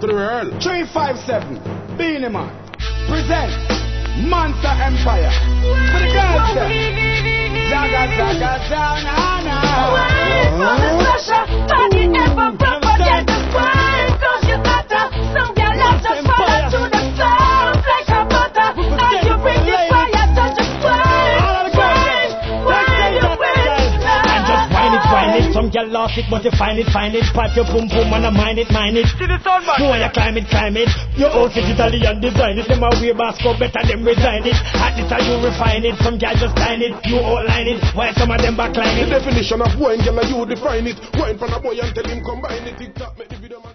to the world. 357, Beenie Man, present Monster Empire. For the girls there. Zaga, zaga, zaga, na. For the Sasha, body ever proper than the wine. Cause you got some girl love to follow to the sound like a butter. And you bring the fire to the wine. Wine, you bring it. And just wine it. Some girl lost it, but you find it. Pat your boom boom and I mind it. See the sound man. You wanna climb it. Your outfit Italian design it. Them a wear basco better them resign it. At this how you refine it. Some girl just line it. You outline it. Why some of them backline it? The definition of wine, girl, you define it. Wine from a boy and tell him combine it. TikTok, make the video man.